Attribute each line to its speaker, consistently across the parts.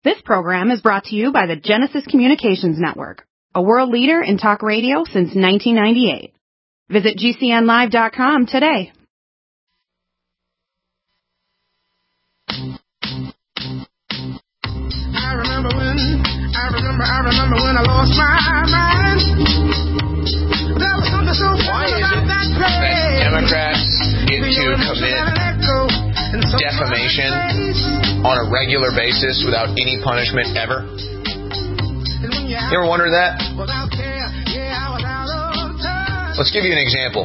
Speaker 1: This program is brought to you by the Genesis Communications Network, a world leader in talk radio since 1998. Visit GCNlive.com today.
Speaker 2: I remember when I lost my mind. There was something so funny about that place.
Speaker 3: That Democrats get to commit defamation on a regular basis without any punishment ever? You ever wondered that? Let's give you an example.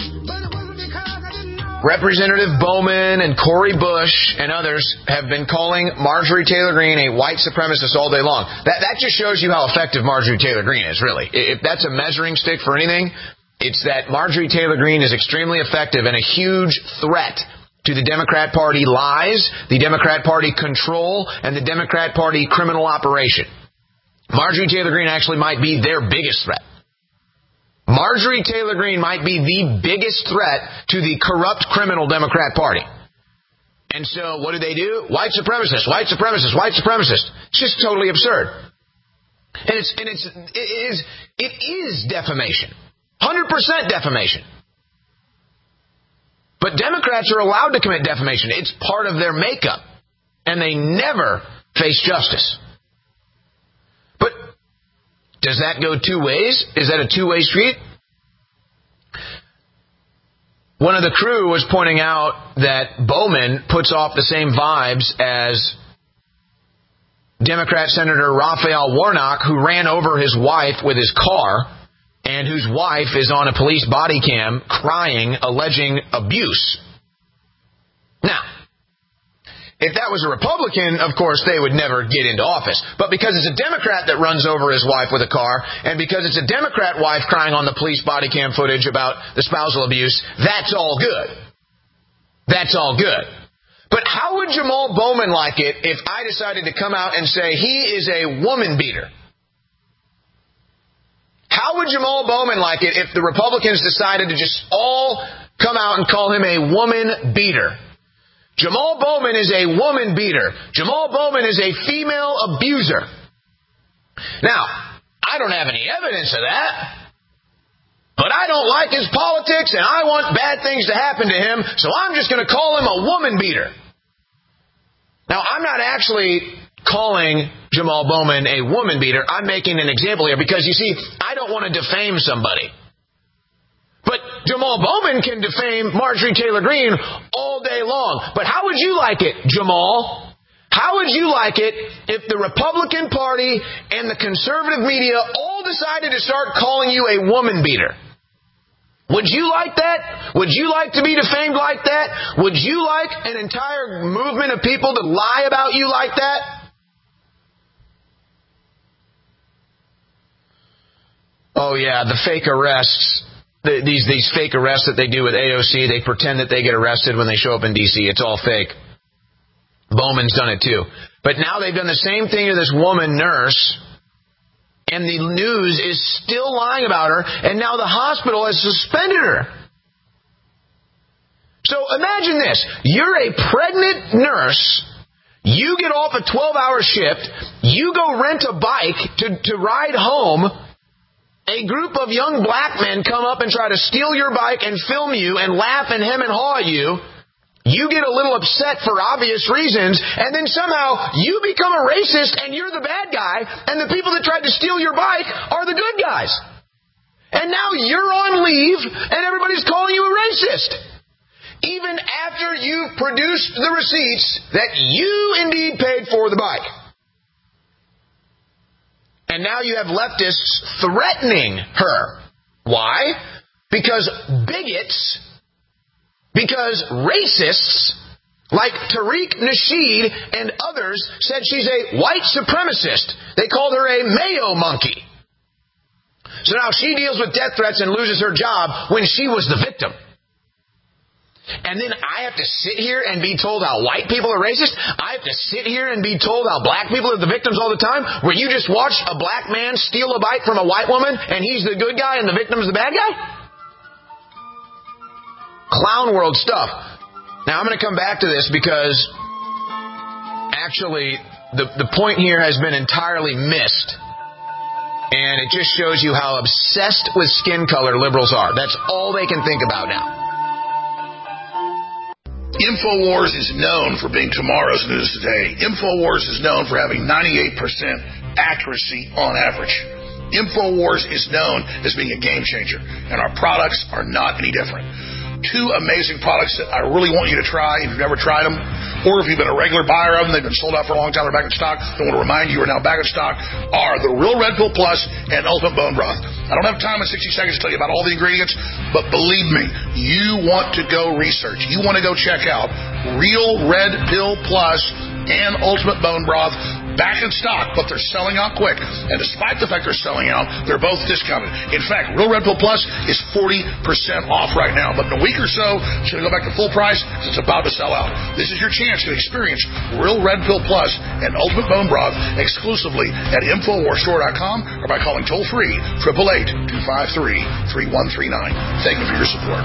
Speaker 3: Representative Bowman and Cori Bush and others have been calling Marjorie Taylor Greene a white supremacist all day long. That just shows you how effective Marjorie Taylor Greene is, really. If that's a measuring stick for anything, it's that Marjorie Taylor Greene is extremely effective and a huge threat to the Democrat Party lies, the Democrat Party control, and the Democrat Party criminal operation. Marjorie Taylor Greene actually might be their biggest threat. Marjorie Taylor Greene might be the biggest threat to the corrupt criminal Democrat Party. And so what do? White supremacists, white supremacists, white supremacists. It's just totally absurd. And it is defamation. 100% defamation. But Democrats are allowed to commit defamation. It's part of their makeup. And they never face justice. But does that go two ways? Is that a two-way street? One of the crew was pointing out that Bowman puts off the same vibes as Democrat Senator Raphael Warnock, who ran over his wife with his car, and whose wife is on a police body cam crying, alleging abuse. Now, if that was a Republican, of course, they would never get into office. But because it's a Democrat that runs over his wife with a car, and because it's a Democrat wife crying on the police body cam footage about the spousal abuse, that's all good. That's all good. But how would Jamal Bowman like it if I decided to come out and say he is a woman beater? How would Jamal Bowman like it if the Republicans decided to just all come out and call him a woman beater? Jamal Bowman is a woman beater. Jamal Bowman is a female abuser. Now, I don't have any evidence of that, but I don't like his politics and I want bad things to happen to him, so I'm just going to call him a woman beater. Now, I'm not actually calling Jamal Bowman a woman beater. I'm making an example here because, you see, I don't want to defame somebody. But Jamal Bowman can defame Marjorie Taylor Greene all day long. But how would you like it, Jamal? How would you like it if the Republican Party and the conservative media all decided to start calling you a woman beater? Would you like that? Would you like to be defamed like that? Would you like an entire movement of people to lie about you like that? Oh, yeah, the fake arrests. These fake arrests that they do with AOC, they pretend that they get arrested when they show up in D.C. It's all fake. Bowman's done it too. But now they've done the same thing to this woman nurse, and the news is still lying about her, and now the hospital has suspended her. So imagine this. You're a pregnant nurse. You get off a 12-hour shift. You go rent a bike to ride home. A group of young black men come up and try to steal your bike and film you and laugh and hem and haw at you. You get a little upset for obvious reasons, and then somehow you become a racist and you're the bad guy, and the people that tried to steal your bike are the good guys. And now you're on leave, and everybody's calling you a racist. Even after you've produced the receipts that you indeed paid for the bike. And now you have leftists threatening her. Why? Because bigots, because racists like Tariq Nasheed and others said she's a white supremacist. They called her a Mayo monkey. So now she deals with death threats and loses her job when she was the victim. And then I have to sit here and be told how white people are racist? I have to sit here and be told how black people are the victims all the time? Where you just watch a black man steal a bike from a white woman and he's the good guy and the victim's the bad guy? Clown world stuff. Now I'm going to come back to this because actually the point here has been entirely missed. And it just shows you how obsessed with skin color liberals are. That's all they can think about now.
Speaker 4: InfoWars is known for being tomorrow's news today. InfoWars is known for having 98% accuracy on average. InfoWars is known as being a game changer, and our products are not any different. Two amazing products that I really want you to try if you've never tried them, or if you've been a regular buyer of them, they've been sold out for a long time, they're back in stock, I want to remind you are now back in stock, are the Real Red Pill Plus and Ultimate Bone Broth. I don't have time in 60 seconds to tell you about all the ingredients, but believe me, you want to go research. You want to go check out Real Red Pill Plus and Ultimate Bone Broth. Back in stock, but they're selling out quick. And despite the fact they're selling out, they're both discounted. In fact, Real Red Pill Plus is 40% off right now. But in a week or so, it's going to go back to full price because it's about to sell out. This is your chance to experience Real Red Pill Plus and Ultimate Bone Broth exclusively at InfoWarsStore.com or by calling toll-free 888-253-3139. Thank you for your support.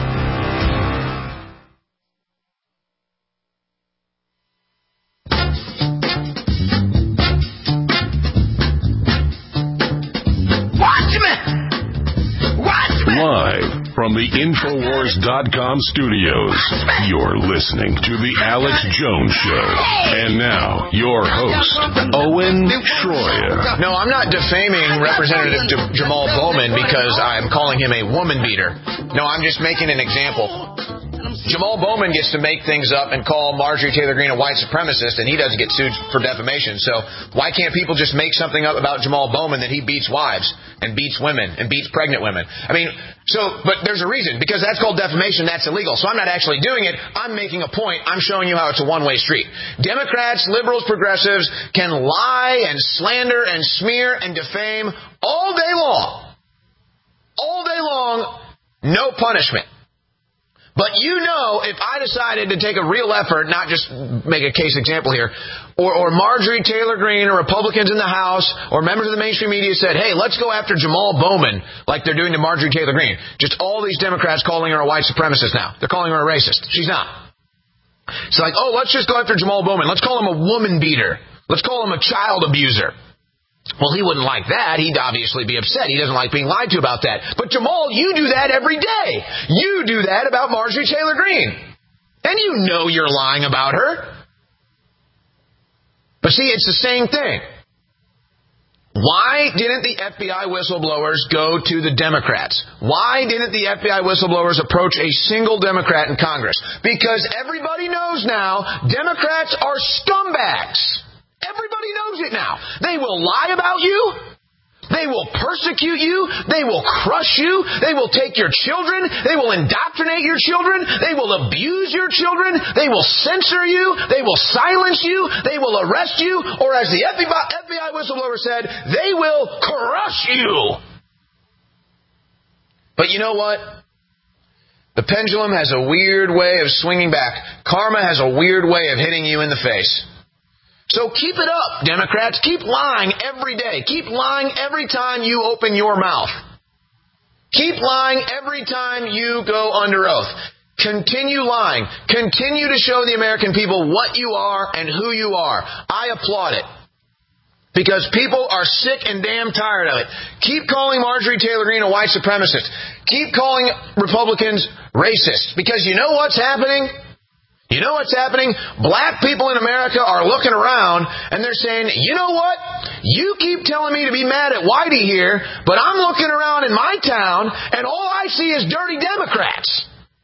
Speaker 5: Live from the Infowars.com studios, you're listening to The Alex Jones Show. And now, your host, Owen Schroyer.
Speaker 3: No, I'm not defaming Representative Jamal Bowman because I'm calling him a woman beater. No, I'm just making an example. Jamal Bowman gets to make things up and call Marjorie Taylor Greene a white supremacist, and he doesn't get sued for defamation. So why can't people just make something up about Jamal Bowman that he beats wives and beats women and beats pregnant women? I mean, but there's a reason, because that's called defamation. That's illegal. So I'm not actually doing it. I'm making a point. I'm showing you how it's a one-way street. Democrats, liberals, progressives can lie and slander and smear and defame all day long. All day long, no punishment. But you know, if I decided to take a real effort, not just make a case example here, or Marjorie Taylor Greene or Republicans in the House or members of the mainstream media said, hey, let's go after Jamal Bowman like they're doing to Marjorie Taylor Greene. Just all these Democrats calling her a white supremacist now. They're calling her a racist. She's not. It's like, oh, let's just go after Jamal Bowman. Let's call him a woman beater. Let's call him a child abuser. Well, he wouldn't like that. He'd obviously be upset. He doesn't like being lied to about that. But Jamal, you do that every day. You do that about Marjorie Taylor Greene. And you know you're lying about her. But see, it's the same thing. Why didn't the FBI whistleblowers go to the Democrats? Why didn't the FBI whistleblowers approach a single Democrat in Congress? Because everybody knows now Democrats are scumbags. Everybody knows it now. They will lie about you. They will persecute you. They will crush you. They will take your children. They will indoctrinate your children. They will abuse your children. They will censor you. They will silence you. They will arrest you. Or as the FBI whistleblower said, they will crush you. But you know what? The pendulum has a weird way of swinging back. Karma has a weird way of hitting you in the face. So keep it up, Democrats. Keep lying every day. Keep lying every time you open your mouth. Keep lying every time you go under oath. Continue lying. Continue to show the American people what you are and who you are. I applaud it. Because people are sick and damn tired of it. Keep calling Marjorie Taylor Greene a white supremacist. Keep calling Republicans racist. Because you know what's happening? You know what's happening? Black people in America are looking around and they're saying, you know what? You keep telling me to be mad at Whitey here, but I'm looking around in my town and all I see is dirty Democrats.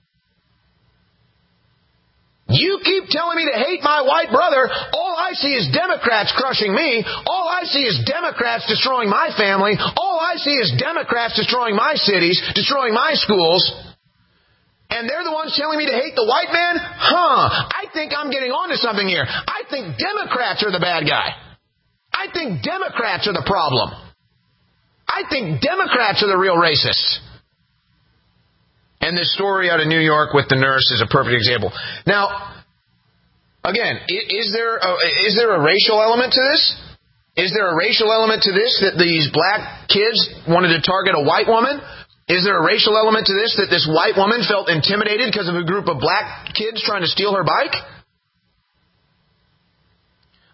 Speaker 3: You keep telling me to hate my white brother. All I see is Democrats crushing me. All I see is Democrats destroying my family. All I see is Democrats destroying my cities, destroying my schools. And they're the ones telling me to hate the white man? I think I'm getting onto something here. I think Democrats are the bad guy. I think Democrats are the problem. I think Democrats are the real racists. And this story out of New York with the nurse is a perfect example. Now, again, is there a racial element to this? Is there a racial element to this that these black kids wanted to target a white woman? Is there a racial element to this that this white woman felt intimidated because of a group of black kids trying to steal her bike?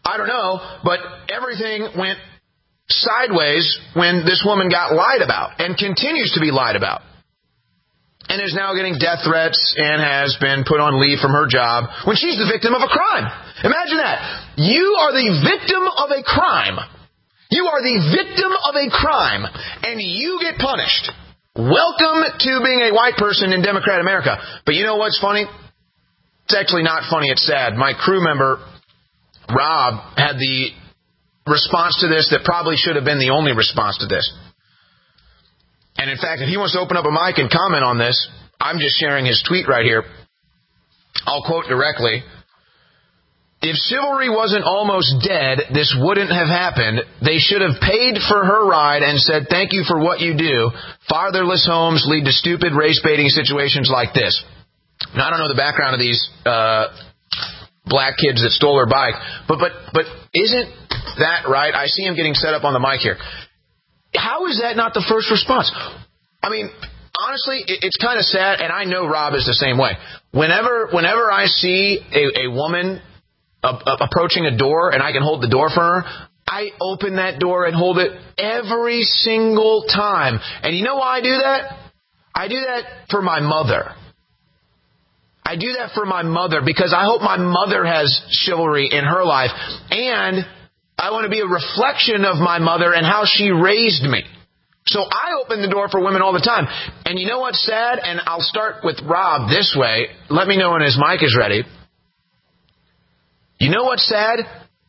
Speaker 3: I don't know, but everything went sideways when this woman got lied about and continues to be lied about. And is now getting death threats and has been put on leave from her job when she's the victim of a crime. Imagine that. You are the victim of a crime. You are the victim of a crime, and you get punished. Welcome to being a white person in Democrat America. But you know what's funny? It's actually not funny. It's sad. My crew member, Rob, had the response to this that probably should have been the only response to this. And in fact, if he wants to open up a mic and comment on this, I'm just sharing his tweet right here. I'll quote directly. If chivalry wasn't almost dead, this wouldn't have happened. They should have paid for her ride and said, thank you for what you do. Fatherless homes lead to stupid race-baiting situations like this. Now, I don't know the background of these black kids that stole her bike, but isn't that right? I see him getting set up on the mic here. How is that not the first response? I mean, honestly, it's kind of sad, and I know Rob is the same way. Whenever I see a woman approaching a door and I can hold the door for her, I open that door and hold it every single time. And you know why I do that? I do that for my mother. I do that for my mother because I hope my mother has chivalry in her life, and I want to be a reflection of my mother and how she raised me. So I open the door for women all the time. And you know what's sad? And I'll start with Rob this way. Let me know when his mic is ready. You know what's sad?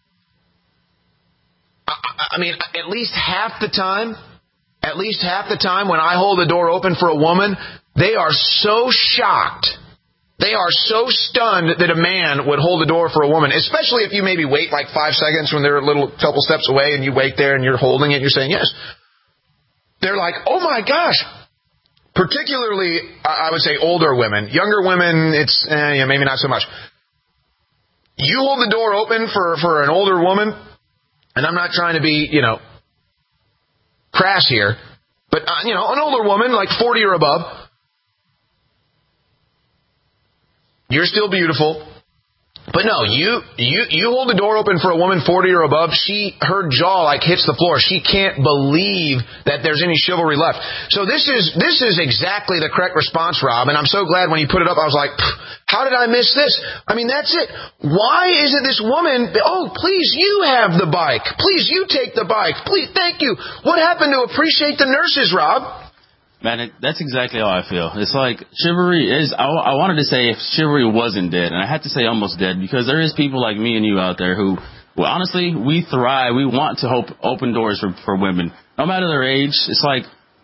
Speaker 3: I mean, at least half the time when I hold the door open for a woman, they are so shocked. They are so stunned that a man would hold the door for a woman, especially if you maybe wait like 5 seconds when they're a couple steps away and you wait there and you're holding it and you're saying yes. They're like, oh my gosh. Particularly, I would say older women. Younger women, it's maybe not so much. You hold the door open for an older woman, and I'm not trying to be, crass here, but, an older woman, like 40 or above, you're still beautiful. But no, you hold the door open for a woman 40 or above, her jaw like hits the floor. She can't believe that there's any chivalry left. So this is exactly the correct response, Rob, and I'm so glad when you put it up, I was like, how did I miss this? I mean, that's it. Why isn't this woman, please, you have the bike. Please, you take the bike. Please, thank you. What happened to appreciate the nurses, Rob?
Speaker 6: Man, that's exactly how I feel. It's like chivalry is, I wanted to say if chivalry wasn't dead, and I had to say almost dead, because there is people like me and you out there who, well, honestly, we thrive. We want to open doors for women. No matter their age, it's like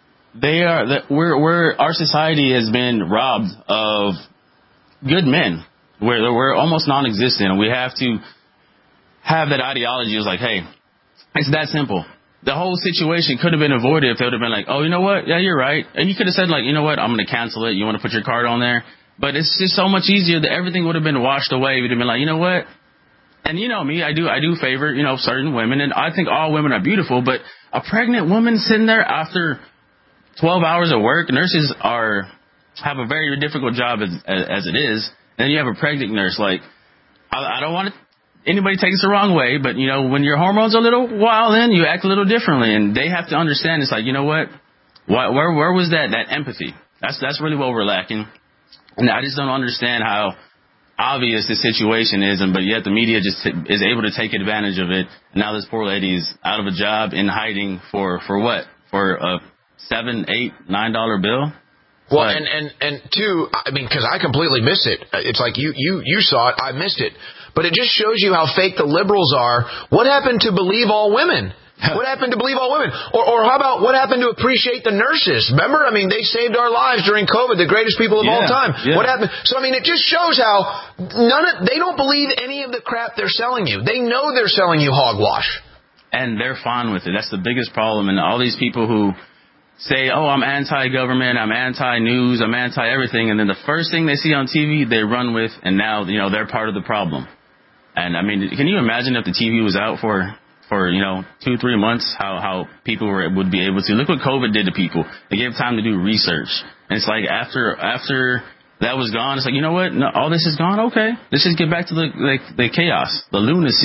Speaker 6: our society has been robbed of good men, where we're almost non-existent, and we have to have that ideology. It's like, hey, it's that simple. The whole situation could have been avoided if they would have been like, oh, you know what? Yeah, you're right. And you could have said, like, you know what? I'm going to cancel it. You want to put your card on there? But it's just so much easier that everything would have been washed away. We'd have been like, you know what? And you know me, I do favor, certain women. And I think all women are beautiful. But a pregnant woman sitting there after 12 hours of work, nurses have a very difficult job as it is. And you have a pregnant nurse. Like, I don't want anybody takes it the wrong way, but, when your hormones are a little wild in, you act a little differently. And they have to understand, it's like, you know what? Where was that empathy? That's really what we're lacking. And I just don't understand how obvious the situation is, but yet the media just is able to take advantage of it. And now this poor lady is out of a job in hiding for what? For a $7, $8, $9 bill?
Speaker 3: Well, and two, I mean, because I completely missed it. It's like you saw it, I missed it. But it just shows you how fake the liberals are. What happened to believe all women? What happened to believe all women? Or how about what happened to appreciate the nurses? Remember, I mean, they saved our lives during COVID, the greatest people of all time. Yeah. What happened? So, I mean, it just shows how they don't believe any of the crap they're selling you. They know they're selling you hogwash.
Speaker 6: And they're fine with it. That's the biggest problem. And all these people who say, oh, I'm anti-government, I'm anti-news, I'm anti-everything, and then the first thing they see on TV, they run with, and now, they're part of the problem. And, I mean, can you imagine if the TV was out for 2-3 months, how people would be able to? Look what COVID did to people. They gave time to do research. And it's like after that was gone, it's like, you know what? No, all this is gone? Okay. Let's just get back to the chaos, the lunacy.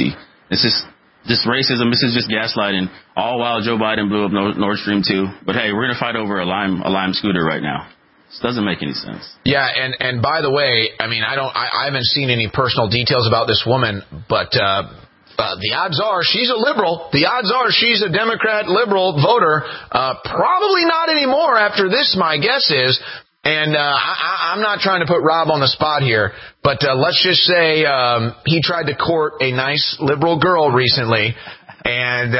Speaker 6: It's just racism. This is just gaslighting. All while Joe Biden blew up Nord Stream 2. But hey, we're going to fight over a lime scooter right now. This doesn't make any sense.
Speaker 3: Yeah, and by the way, I mean, I haven't seen any personal details about this woman, but the odds are she's a liberal. The odds are she's a Democrat liberal voter. Probably not anymore after this, my guess is. And I'm not trying to put Rob on the spot here, but let's just say he tried to court a nice liberal girl recently, and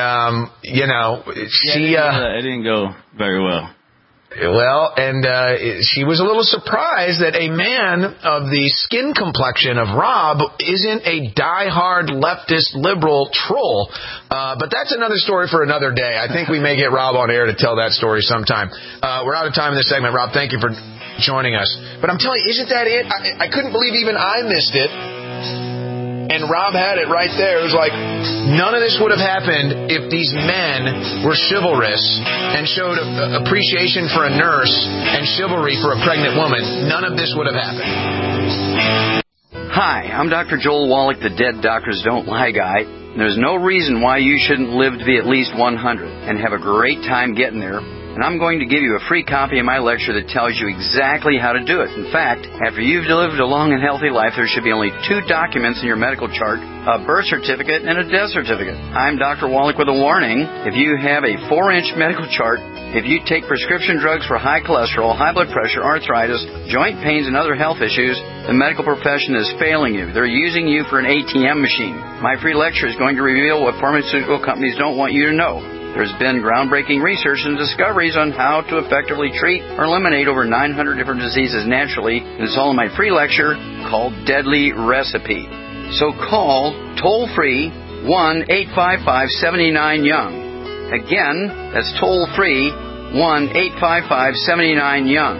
Speaker 6: it didn't go very well.
Speaker 3: Well, and she was a little surprised that a man of the skin complexion of Rob isn't a diehard leftist liberal troll. But that's another story for another day. I think we may get Rob on air to tell that story sometime. We're out of time in this segment. Rob, thank you for joining us. But I'm telling you, isn't that it? I couldn't believe even I missed it. And Rob had it right there. It was like, none of this would have happened if these men were chivalrous and showed appreciation for a nurse and chivalry for a pregnant woman. None of this would have happened.
Speaker 7: Hi, I'm Dr. Joel Wallach, the Dead Doctors Don't Lie guy. There's no reason why you shouldn't live to be at least 100 and have a great time getting there. And I'm going to give you a free copy of my lecture that tells you exactly how to do it. In fact, after you've lived a long and healthy life, there should be only 2 documents in your medical chart, a birth certificate and a death certificate. I'm Dr. Wallach with a warning. If you have a 4-inch medical chart, if you take prescription drugs for high cholesterol, high blood pressure, arthritis, joint pains, and other health issues, the medical profession is failing you. They're using you for an ATM machine. My free lecture is going to reveal what pharmaceutical companies don't want you to know. There's been groundbreaking research and discoveries on how to effectively treat or eliminate over 900 different diseases naturally. It's all in my free lecture called Deadly Recipe. So call toll-free 1-855-79-YOUNG. Again, that's toll-free 1-855-79-YOUNG.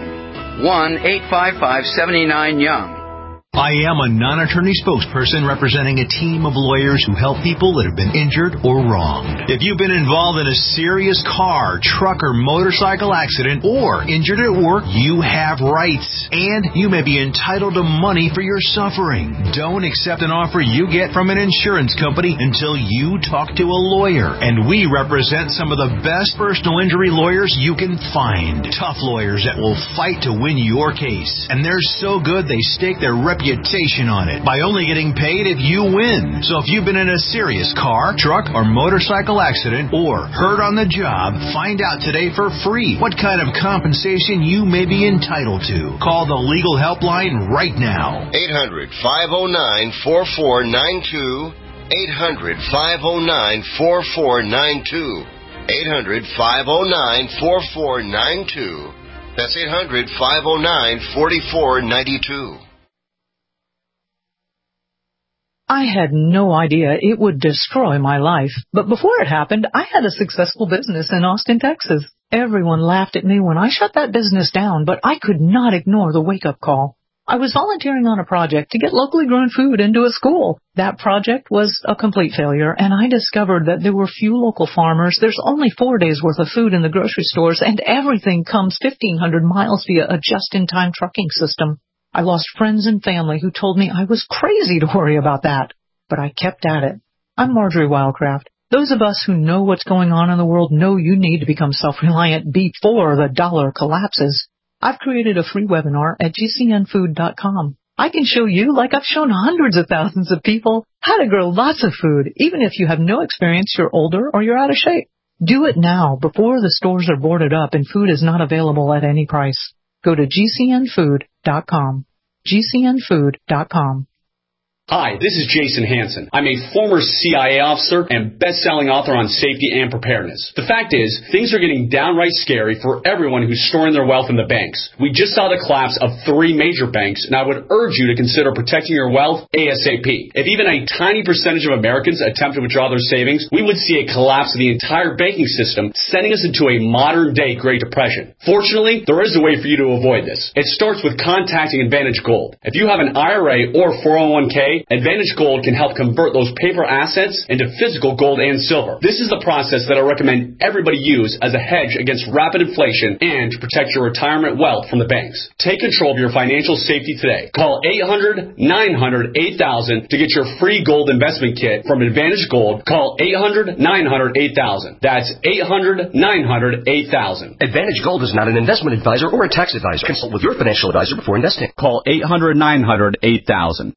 Speaker 7: 1-855-79-YOUNG.
Speaker 8: I am a non-attorney spokesperson representing a team of lawyers who help people that have been injured or wronged. If you've been involved in a serious car, truck, or motorcycle accident or injured at work, you have rights, and you may be entitled to money for your suffering. Don't accept an offer you get from an insurance company until you talk to a lawyer, and we represent some of the best personal injury lawyers you can find. Tough lawyers that will fight to win your case, and they're so good they stake their reputation on it by only getting paid if you win. So if you've been in a serious car, truck, or motorcycle accident or hurt on the job, find out today for free what kind of compensation you may be entitled to. Call the legal helpline right now.
Speaker 9: 800-509-4492. 800-509-4492. 800-509-4492. That's 800-509-4492.
Speaker 10: I had no idea it would destroy my life. But before it happened, I had a successful business in Austin, Texas. Everyone laughed at me when I shut that business down, but I could not ignore the wake-up call. I was volunteering on a project to get locally grown food into a school. That project was a complete failure, and I discovered that there were few local farmers. There's only 4 days' worth of food in the grocery stores, and everything comes 1,500 miles via a just-in-time trucking system. I lost friends and family who told me I was crazy to worry about that. But I kept at it. I'm Marjorie Wildcraft. Those of us who know what's going on in the world know you need to become self-reliant before the dollar collapses. I've created a free webinar at gcnfood.com. I can show you, like I've shown hundreds of thousands of people, how to grow lots of food, even if you have no experience, you're older, or you're out of shape. Do it now before the stores are boarded up and food is not available at any price. Go to gcnfood.com. gcnfood.com.
Speaker 11: Hi, this is Jason Hansen. I'm a former CIA officer and best-selling author on safety and preparedness. The fact is, things are getting downright scary for everyone who's storing their wealth in the banks. We just saw the collapse of 3 major banks, and I would urge you to consider protecting your wealth ASAP. If even a tiny percentage of Americans attempt to withdraw their savings, we would see a collapse of the entire banking system, sending us into a modern-day Great Depression. Fortunately, there is a way for you to avoid this. It starts with contacting Advantage Gold. If you have an IRA or 401k, today, Advantage Gold can help convert those paper assets into physical gold and silver. This is the process that I recommend everybody use as a hedge against rapid inflation and to protect your retirement wealth from the banks. Take control of your financial safety today. Call 800-900-8000 to get your free gold investment kit from Advantage Gold. Call 800-900-8000. That's 800-900-8000.
Speaker 12: Advantage Gold is not an investment advisor or a tax advisor. Consult with your financial advisor before investing.
Speaker 13: Call 800-900-8000.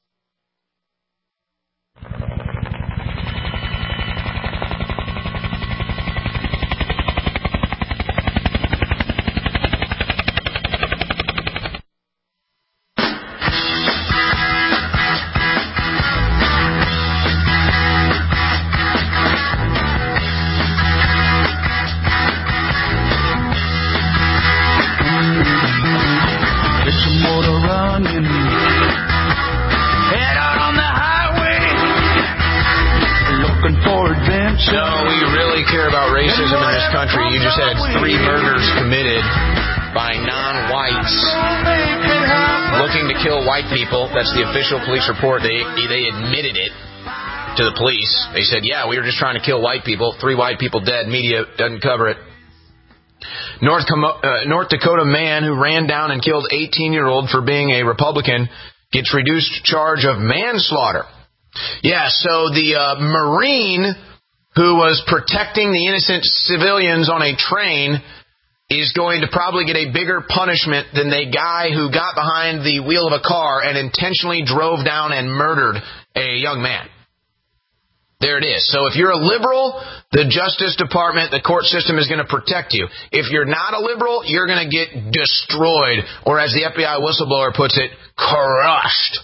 Speaker 3: You just had 3 murders committed by non-whites looking to kill white people. That's the official police report. They admitted it to the police. They said, yeah, we were just trying to kill white people. 3 white people dead. Media doesn't cover it. North Dakota man who ran down and killed 18-year-old for being a Republican gets reduced charge of manslaughter. Yeah, so the Marine who was protecting the innocent civilians on a train is going to probably get a bigger punishment than the guy who got behind the wheel of a car and intentionally drove down and murdered a young man. There it is. So if you're a liberal, the Justice Department, the court system is going to protect you. If you're not a liberal, you're going to get destroyed, or as the FBI whistleblower puts it, crushed.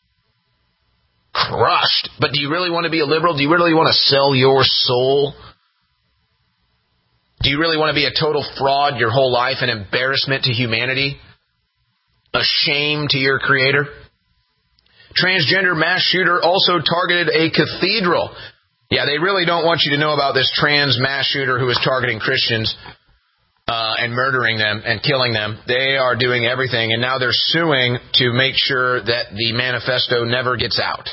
Speaker 3: Crushed. But do you really want to be a liberal? Do you really want to sell your soul? Do you really want to be a total fraud your whole life, an embarrassment to humanity, a shame to your Creator? Transgender mass shooter also targeted a cathedral. Yeah, they really don't want you to know about this trans mass shooter who is targeting Christians and murdering them and killing them. They are doing everything, and now they're suing to make sure that the manifesto never gets out.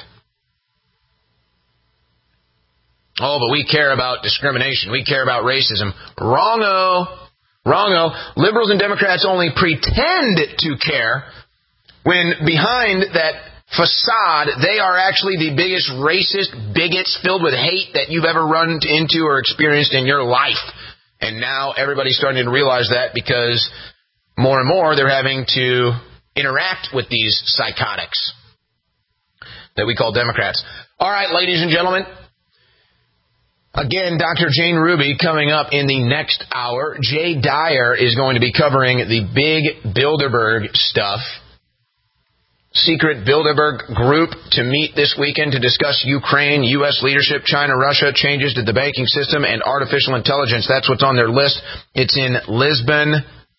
Speaker 3: Oh, but we care about discrimination. We care about racism. Wrong-o. Wrong-o. Liberals and Democrats only pretend to care when behind that facade, they are actually the biggest racist bigots filled with hate that you've ever run into or experienced in your life. And now everybody's starting to realize that because more and more they're having to interact with these psychotics that we call Democrats. All right, ladies and gentlemen. Again, Dr. Jane Ruby coming up in the next hour. Jay Dyer is going to be covering the big Bilderberg stuff. Secret Bilderberg group to meet this weekend to discuss Ukraine, U.S. leadership, China, Russia, changes to the banking system, and artificial intelligence. That's what's on their list. It's in Lisbon.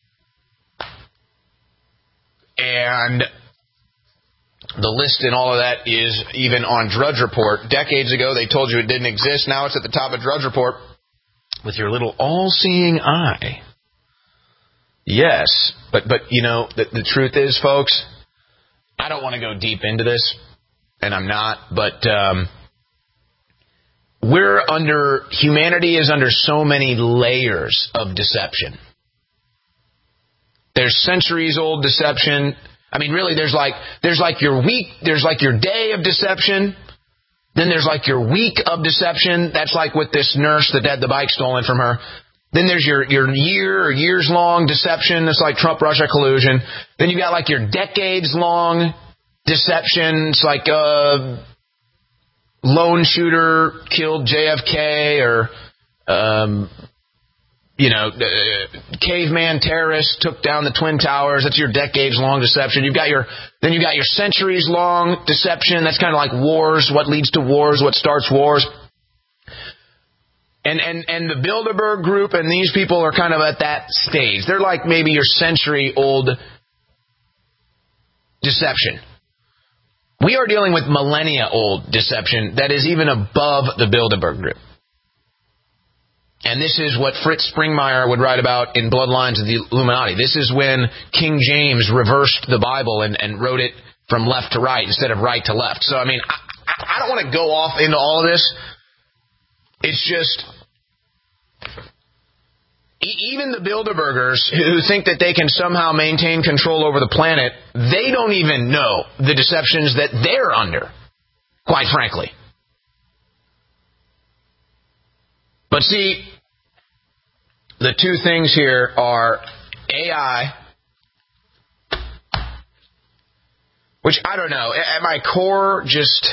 Speaker 3: And the list and all of that is even on Drudge Report. Decades ago, they told you it didn't exist. Now it's at the top of Drudge Report with your little all-seeing eye. Yes, but you know, the truth is, folks, I don't want to go deep into this, and I'm not, but humanity is under so many layers of deception. There's centuries-old deception. I mean, really, there's like your day of deception. Then there's like your week of deception. That's like with this nurse that had the bike stolen from her. Then there's your year or years-long deception. It's like Trump-Russia collusion. Then you got like your decades-long deception. It's like lone shooter killed JFK or, caveman terrorist took down the Twin Towers. That's your decades-long deception. You've got your centuries-long deception. That's kind of like wars. What leads to wars? What starts wars? And the Bilderberg group and these people are kind of at that stage. They're like maybe your century-old deception. We are dealing with millennia-old deception that is even above the Bilderberg group. And this is what Fritz Springmeier would write about in Bloodlines of the Illuminati. This is when King James reversed the Bible and wrote it from left to right instead of right to left. So, I mean, I don't want to go off into all of this. It's just, even the Bilderbergers who think that they can somehow maintain control over the planet, they don't even know the deceptions that they're under, quite frankly. But see, the two things here are AI, which I don't know, at my core, just,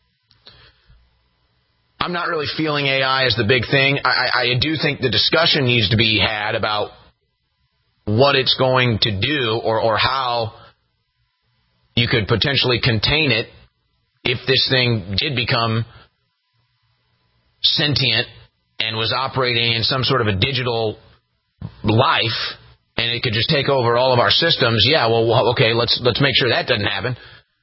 Speaker 3: I'm not really feeling AI as the big thing. I do think the discussion needs to be had about what it's going to do or how you could potentially contain it if this thing did become sentient and was operating in some sort of a digital life, and it could just take over all of our systems. Yeah, well, okay, let's make sure that doesn't happen.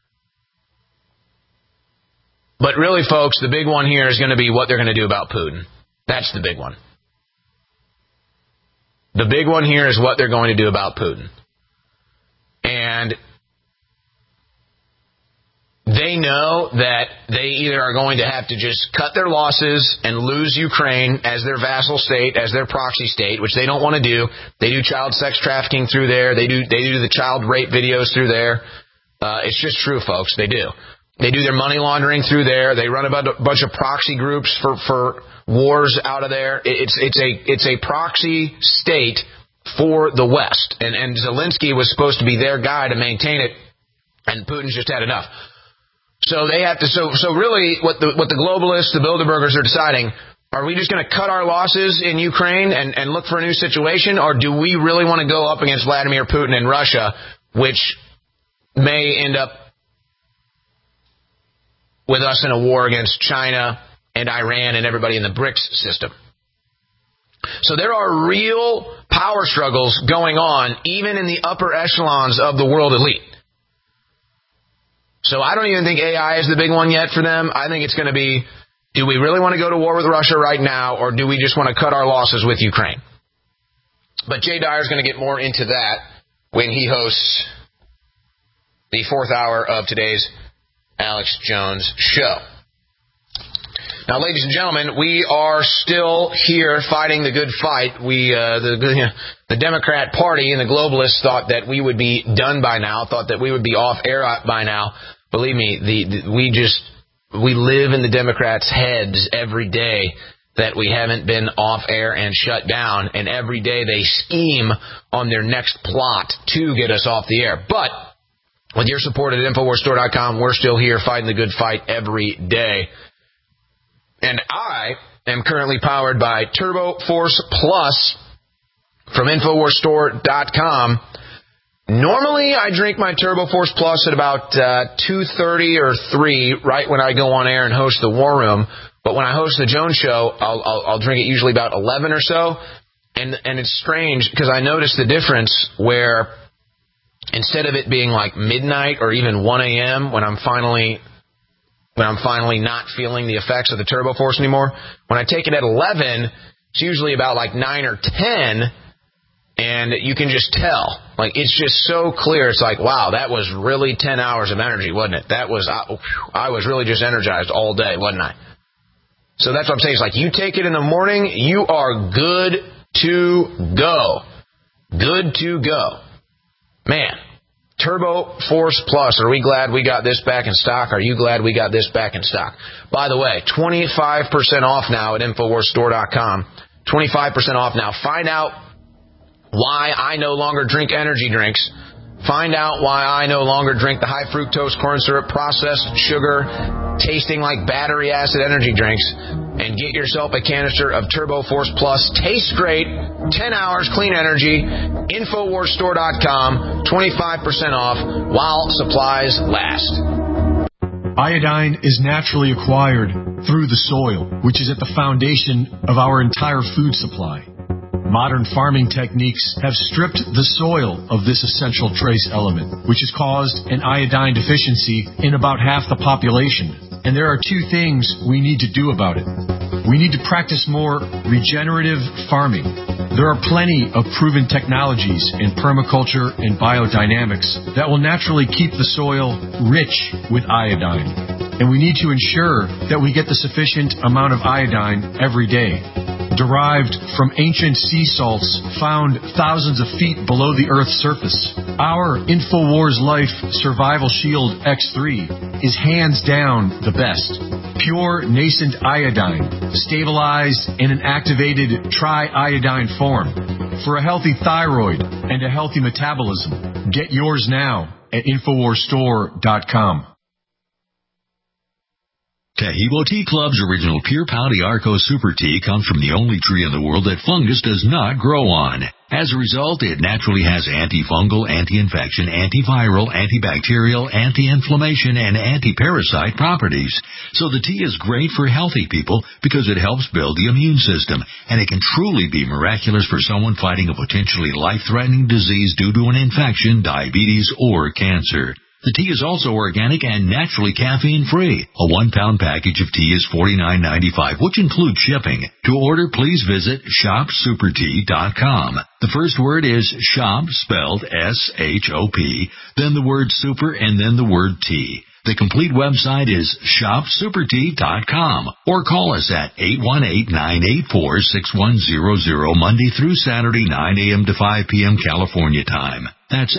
Speaker 3: But really, folks, the big one here is going to be what they're going to do about Putin. That's the big one. The big one here is what they're going to do about Putin. And they know that they either are going to have to just cut their losses and lose Ukraine as their vassal state, as their proxy state, which they don't want to do. They do child sex trafficking through there. They do the child rape videos through there. It's just true, folks. They do. They do their money laundering through there. They run a bunch of proxy groups for wars out of there. It's a proxy state for the West. And Zelensky was supposed to be their guy to maintain it, and Putin's just had enough. So they have to. So really, what the globalists, the Bilderbergers, are deciding: are we just going to cut our losses in Ukraine and look for a new situation, or do we really want to go up against Vladimir Putin and Russia, which may end up with us in a war against China and Iran and everybody in the BRICS system? So there are real power struggles going on, even in the upper echelons of the world elite. So I don't even think AI is the big one yet for them. I think it's going to be, do we really want to go to war with Russia right now, or do we just want to cut our losses with Ukraine? But Jay Dyer is going to get more into that when he hosts the fourth hour of today's Alex Jones Show. Now, ladies and gentlemen, we are still here fighting the good fight. The Democrat Party and the globalists thought that we would be done by now, thought that we would be off air by now. Believe me, we live in the Democrats' heads every day that we haven't been off air and shut down, and every day they scheme on their next plot to get us off the air. But with your support at InfoWarsStore.com, we're still here fighting the good fight every day. And I am currently powered by Turbo Force Plus from InfoWarsStore.com. Normally, I drink my Turbo Force Plus at about 2:30 or 3, right when I go on air and host the War Room. But when I host the Jones Show, I'll drink it usually about 11 or so. And it's strange because I noticed the difference where instead of it being like midnight or even 1 a.m. when I'm finally not feeling the effects of the Turbo Force anymore, when I take it at 11, it's usually about like 9 or 10, and you can just tell. Like, it's just so clear. It's like, wow, that was really 10 hours of energy, wasn't it? I was really just energized all day, wasn't I? So that's what I'm saying. It's like, you take it in the morning, you are good to go. Good to go. Man. Turbo Force Plus. Are we glad we got this back in stock? Are you glad we got this back in stock? By the way, 25% off now at InfoWarsStore.com. 25% off now. Find out why I no longer drink energy drinks. Find out why I no longer drink the high fructose corn syrup, processed sugar, tasting like battery acid energy drinks, and get yourself a canister of Turbo Force Plus. Tastes great, 10 hours clean energy. InfoWarsStore.com, 25% off while supplies last.
Speaker 14: Iodine is naturally acquired through the soil, which is at the foundation of our entire food supply. Modern farming techniques have stripped the soil of this essential trace element, which has caused an iodine deficiency in about half the population. And there are two things we need to do about it. We need to practice more regenerative farming. There are plenty of proven technologies in permaculture and biodynamics that will naturally keep the soil rich with iodine. And we need to ensure that we get the sufficient amount of iodine every day. Derived from ancient sea salts found thousands of feet below the Earth's surface. Our InfoWars Life Survival Shield X3 is hands down the best. Pure nascent iodine, stabilized in an activated triiodine form. For a healthy thyroid and a healthy metabolism. Get yours now at InfoWarsStore.com.
Speaker 15: Tahibo Tea Club's original Pure Pau d'Arco Super Tea comes from the only tree in the world that fungus does not grow on. As a result, it naturally has antifungal, anti-infection, antiviral, antibacterial, anti-inflammation, and anti-parasite properties. So the tea is great for healthy people because it helps build the immune system, and it can truly be miraculous for someone fighting a potentially life-threatening disease due to an infection, diabetes, or cancer. The tea is also organic and naturally caffeine-free. A 1-pound package of tea is $49.95, which includes shipping. To order, please visit shopsupertea.com. The first word is shop, spelled S-H-O-P, then the word super, and then the word tea. The complete website is shopsupertea.com or call us at 818-984-6100 Monday through Saturday, 9 a.m. to 5 p.m. California time. That's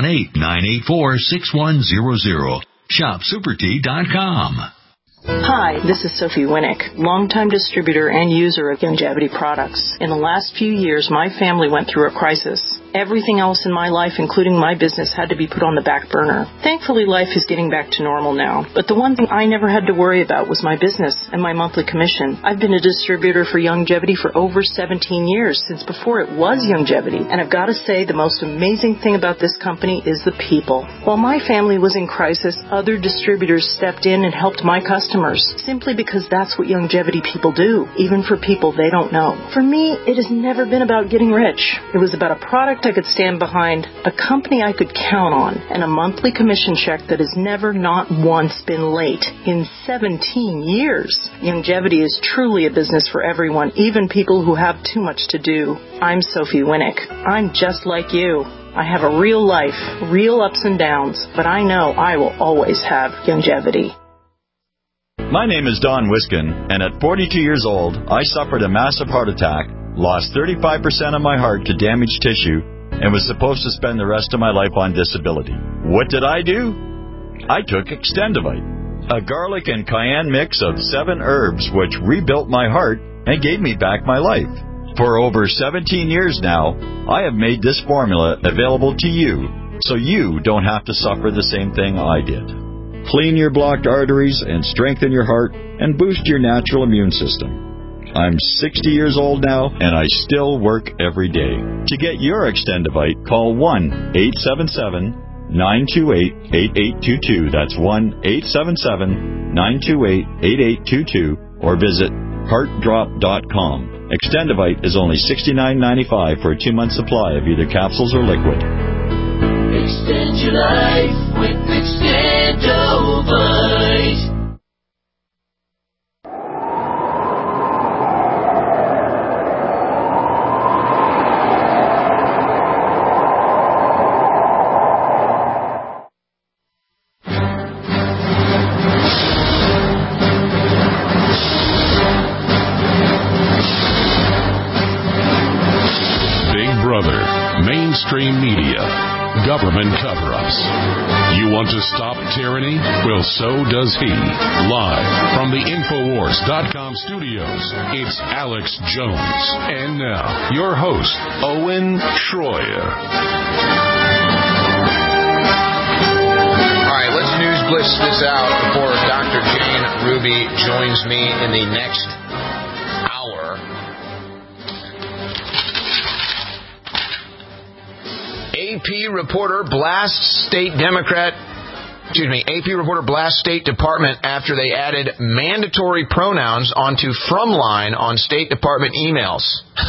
Speaker 15: 818-984-6100. Shopsupertea.com.
Speaker 16: Hi, this is Sophie Winnick, longtime distributor and user of Youngevity products. In the last few years, my family went through a crisis. Everything else in my life, including my business, had to be put on the back burner. Thankfully, life is getting back to normal now. But the one thing I never had to worry about was my business and my monthly commission. I've been a distributor for Youngevity for over 17 years, since before it was Youngevity. And I've got to say, the most amazing thing about this company is the people. While my family was in crisis, other distributors stepped in and helped my customers, simply because that's what Youngevity people do, even for people they don't know. For me, it has never been about getting rich. It was about a product I could stand behind, a company I could count on, and a monthly commission check that has never, not once, been late in 17 years. Youngevity is truly a business for everyone, even people who have too much to do. I'm Sophie Winnick. I'm just like you. I have a real life, real ups and downs, but I know I will always have Youngevity.
Speaker 17: My name is Don Wiskin, and at 42 years old, I suffered a massive heart attack, lost 35% of my heart to damaged tissue, and was supposed to spend the rest of my life on disability. What did I do? I took Extendivite, a garlic and cayenne mix of 7 herbs which rebuilt my heart and gave me back my life. For over 17 years now, I have made this formula available to you, so you don't have to suffer the same thing I did. Clean your blocked arteries and strengthen your heart and boost your natural immune system. I'm 60 years old now, and I still work every day. To get your Extendivite, call 1-877-928-8822. That's 1-877-928-8822. Or visit heartdrop.com. Extendivite is only $69.95 for a 2-month supply of either capsules or liquid.
Speaker 2: Extend your life with Extendovite.
Speaker 5: Mainstream media, government cover-ups. You want to stop tyranny? Well, so does he. Live from the Infowars.com studios, it's Alex Jones. And now, your host, Owen Schroyer.
Speaker 3: All right, let's news blitz this out before Dr. Jane Ruby joins me in the next hour. AP reporter blasts State Department after they added mandatory pronouns onto From line on State Department emails.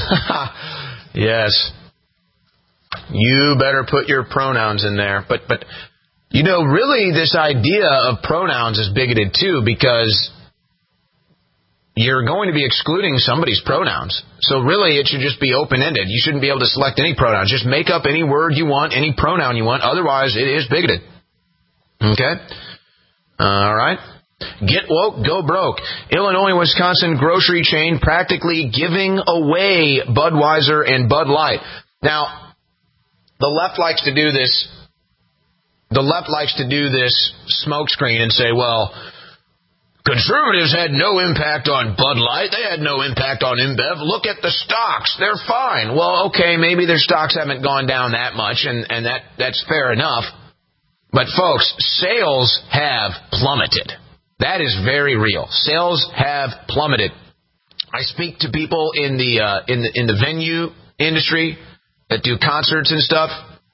Speaker 3: Yes. You better put your pronouns in there. But you know, really this idea of pronouns is bigoted too, because you're going to be excluding somebody's pronouns. So really, it should just be open-ended. You shouldn't be able to select any pronouns. Just make up any word you want, any pronoun you want. Otherwise, it is bigoted. Okay? All right. Get woke, go broke. Illinois, Wisconsin grocery chain practically giving away Budweiser and Bud Light. Now, the left likes to do this. The left likes to do this smokescreen and say, well, conservatives had no impact on Bud Light. They had no impact on InBev. Look at the stocks. They're fine. Well, okay, maybe their stocks haven't gone down that much, and that's fair enough. But, folks, sales have plummeted. That is very real. Sales have plummeted. I speak to people in the venue industry that do concerts and stuff,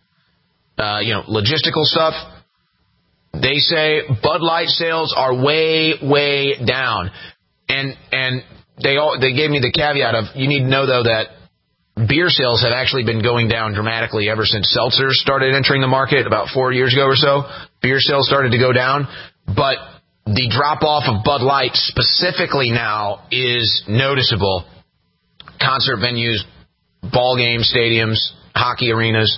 Speaker 3: logistical stuff. They say Bud Light sales are way, way down. And they gave me the caveat of, you need to know, though, that beer sales have actually been going down dramatically ever since seltzers started entering the market about 4 years ago or so. Beer sales started to go down. But the drop-off of Bud Light specifically now is noticeable. Concert venues, ball games, stadiums, hockey arenas.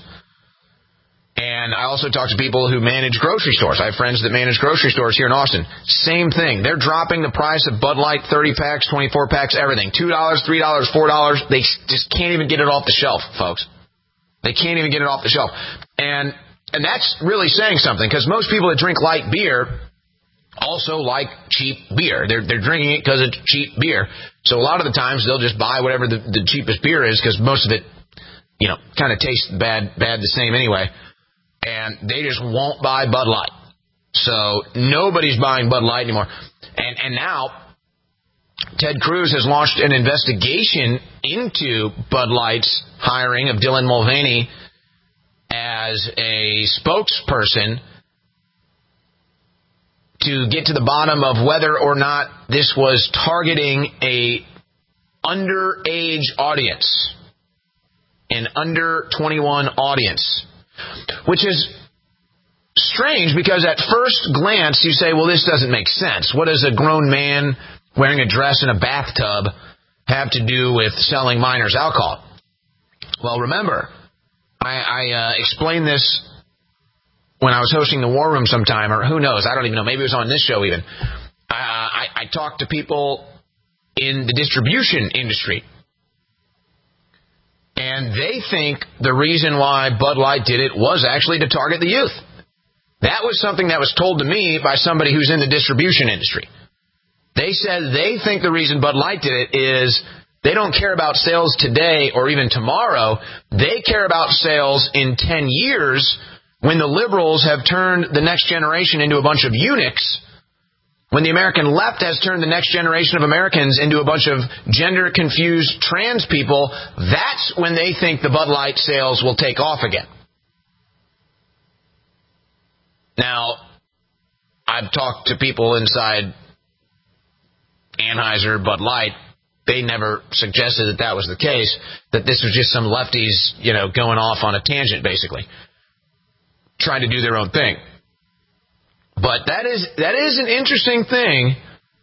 Speaker 3: And I also talk to people who manage grocery stores. I have friends that manage grocery stores here in Austin. Same thing. They're dropping the price of Bud Light 30-packs, 24-packs, everything. $2, $3, $4. They just can't even get it off the shelf, folks. They can't even get it off the shelf. And that's really saying something, because most people that drink light beer also like cheap beer. They're drinking it because it's cheap beer. So a lot of the times they'll just buy whatever the cheapest beer is, because most of it, kind of tastes bad the same anyway. And they just won't buy Bud Light. So nobody's buying Bud Light anymore. And now Ted Cruz has launched an investigation into Bud Light's hiring of Dylan Mulvaney as a spokesperson to get to the bottom of whether or not this was targeting a underage audience, an under 21 audience. Which is strange, because at first glance you say, well, this doesn't make sense. What does a grown man wearing a dress in a bathtub have to do with selling minors alcohol? Well, remember, I explained this when I was hosting the War Room sometime, or who knows, I don't even know, maybe it was on this show even. I talked to people in the distribution industry. And they think the reason why Bud Light did it was actually to target the youth. That was something that was told to me by somebody who's in the distribution industry. They said they think the reason Bud Light did it is they don't care about sales today or even tomorrow. They care about sales in 10 years when the liberals have turned the next generation into a bunch of eunuchs. When the American left has turned the next generation of Americans into a bunch of gender-confused trans people, that's when they think the Bud Light sales will take off again. Now, I've talked to people inside Anheuser, Bud Light. They never suggested that was the case, that this was just some lefties, going off on a tangent, basically, trying to do their own thing. But that is an interesting thing,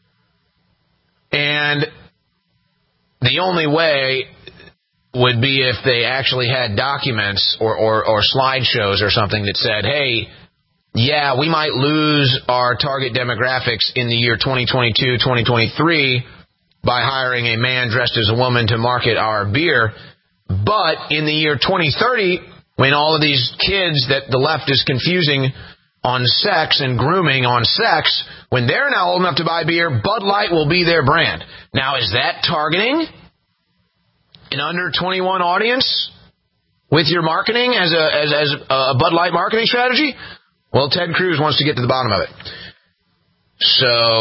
Speaker 3: and the only way would be if they actually had documents or slideshows or something that said, hey, yeah, we might lose our target demographics in the year 2022, 2023 by hiring a man dressed as a woman to market our beer, but in the year 2030, when all of these kids that the left is confusing on sex and grooming on sex, when they're now old enough to buy beer, Bud Light will be their brand. Now, is that targeting an under 21 audience with your marketing as a Bud Light marketing strategy? Well, Ted Cruz wants to get to the bottom of it. So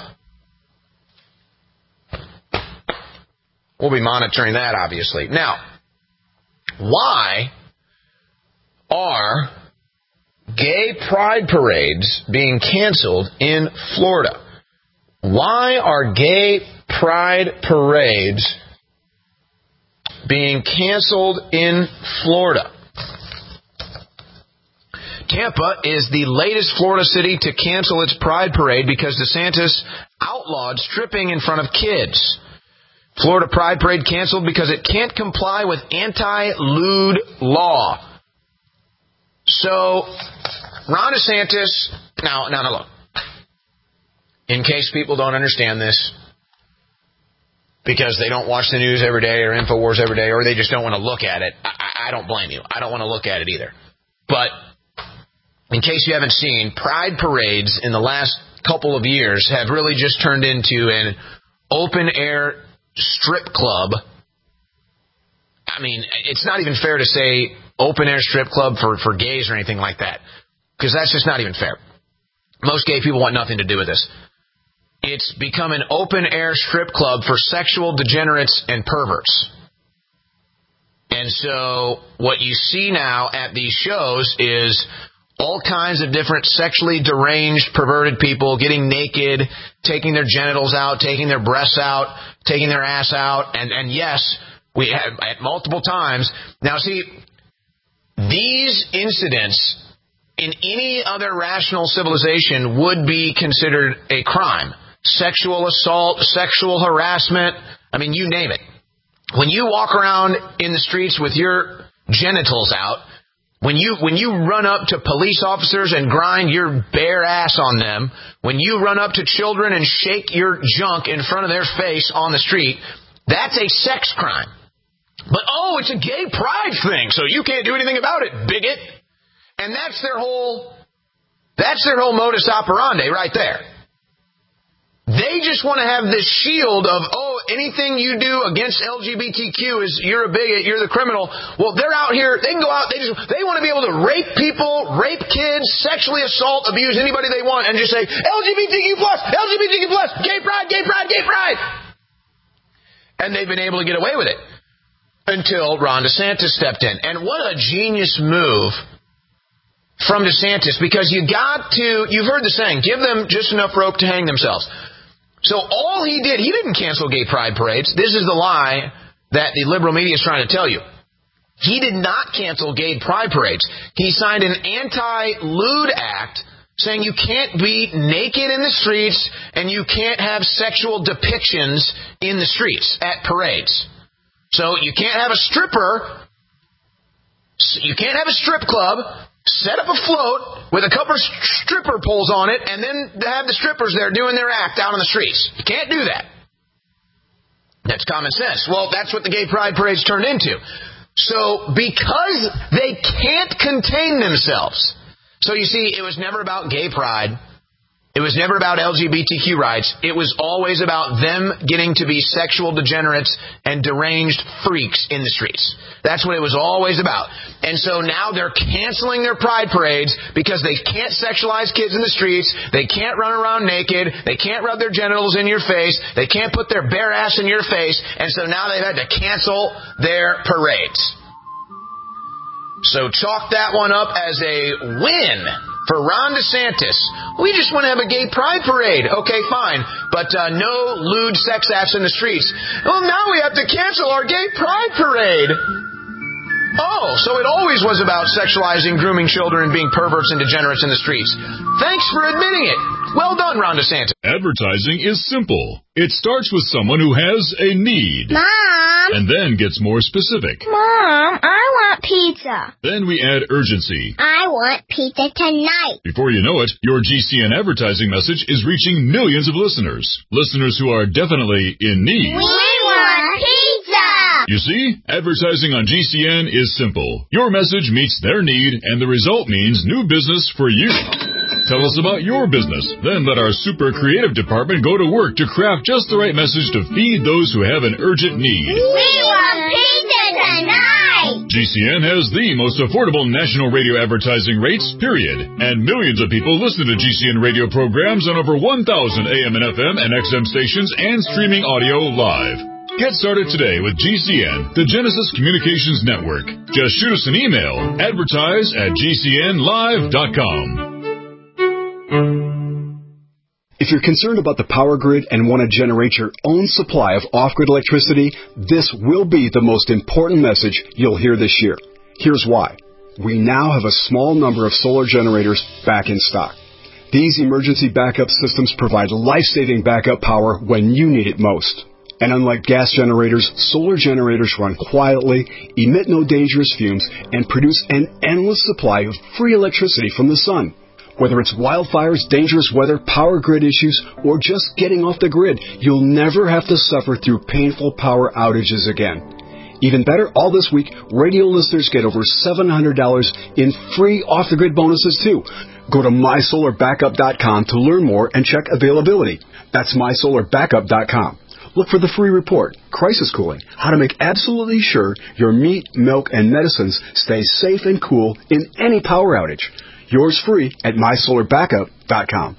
Speaker 3: we'll be monitoring that, obviously. Now, why are gay pride parades being canceled in Florida? Why are gay pride parades being canceled in Florida? Tampa is the latest Florida city to cancel its pride parade because DeSantis outlawed outlawed stripping in front of kids. Florida Pride Parade canceled because it can't comply with anti-lewd law. So, Ron DeSantis, now look. In case people don't understand this, because they don't watch the news every day or InfoWars every day, or they just don't want to look at it, I don't blame you. I don't want to look at it either. But in case you haven't seen, Pride parades in the last couple of years have really just turned into an open-air strip club. I mean, it's not even fair to say open-air strip club for gays or anything like that, because that's just not even fair. Most gay people want nothing to do with this. It's become an open-air strip club for sexual degenerates and perverts. And so what you see now at these shows is all kinds of different sexually deranged, perverted people getting naked, taking their genitals out, taking their breasts out, taking their ass out. And yes, we have at multiple times. Now, see, these incidents in any other rational civilization would be considered a crime. Sexual assault, sexual harassment, I mean, you name it. When you walk around in the streets with your genitals out, when you run up to police officers and grind your bare ass on them, when you run up to children and shake your junk in front of their face on the street, that's a sex crime. But, it's a gay pride thing, so you can't do anything about it, bigot. And that's their whole modus operandi right there. They just want to have this shield of, anything you do against LGBTQ is you're a bigot, you're the criminal. Well, they're out here, they can go out, they want to be able to rape people, rape kids, sexually assault, abuse anybody they want, and just say, LGBTQ+, gay pride, gay pride, gay pride. And they've been able to get away with it until Ron DeSantis stepped in. And what a genius move from DeSantis, because you've heard the saying, give them just enough rope to hang themselves. So all he didn't cancel gay pride parades. This is the lie that the liberal media is trying to tell you. He did not cancel gay pride parades. He signed an anti-lewd act saying you can't be naked in the streets and you can't have sexual depictions in the streets at parades. So you can't have a strip club, set up a float with a couple of stripper poles on it, and then have the strippers there doing their act out on the streets. You can't do that. That's common sense. Well, that's what the gay pride parades turned into. So because they can't contain themselves. So you see, it was never about gay pride. It was never about LGBTQ rights. It was always about them getting to be sexual degenerates and deranged freaks in the streets. That's what it was always about. And so now they're canceling their pride parades because they can't sexualize kids in the streets. They can't run around naked. They can't rub their genitals in your face. They can't put their bare ass in your face. And so now they've had to cancel their parades. So chalk that one up as a win for Ron DeSantis. We just want to have a gay pride parade. Okay, fine. But no lewd sex acts in the streets. Well, now we have to cancel our gay pride parade. So it always was about sexualizing, grooming children, and being perverts and degenerates in the streets. Thanks for admitting it. Well done, Ron DeSantis.
Speaker 18: Advertising is simple. It starts with someone who has a need.
Speaker 2: Mom!
Speaker 18: And then gets more specific.
Speaker 2: Mom, I want pizza.
Speaker 18: Then we add urgency.
Speaker 2: I want pizza tonight.
Speaker 18: Before you know it, your GCN advertising message is reaching millions of listeners. Listeners who are definitely in need.
Speaker 2: We want pizza!
Speaker 18: You see, advertising on GCN is simple. Your message meets their need, and the result means new business for you. Tell us about your business. Then let our super creative department go to work to craft just the right message to feed those who have an urgent need.
Speaker 2: We want pizza tonight!
Speaker 18: GCN has the most affordable national radio advertising rates, period. And millions of people listen to GCN radio programs on over 1,000 AM and FM and XM stations and streaming audio live. Get started today with GCN, the Genesis Communications Network. Just shoot us an email, advertise@gcnlive.com.
Speaker 19: If you're concerned about the power grid and want to generate your own supply of off-grid electricity, this will be the most important message you'll hear this year. Here's why. We now have a small number of solar generators back in stock. These emergency backup systems provide life-saving backup power when you need it most. And unlike gas generators, solar generators run quietly, emit no dangerous fumes, and produce an endless supply of free electricity from the sun. Whether it's wildfires, dangerous weather, power grid issues, or just getting off the grid, you'll never have to suffer through painful power outages again. Even better, all this week, radio listeners get over $700 in free off-the-grid bonuses, too. Go to mysolarbackup.com to learn more and check availability. That's mysolarbackup.com. Look for the free report, Crisis Cooling, how to make absolutely sure your meat, milk, and medicines stay safe and cool in any power outage. Yours free at mysolarbackup.com.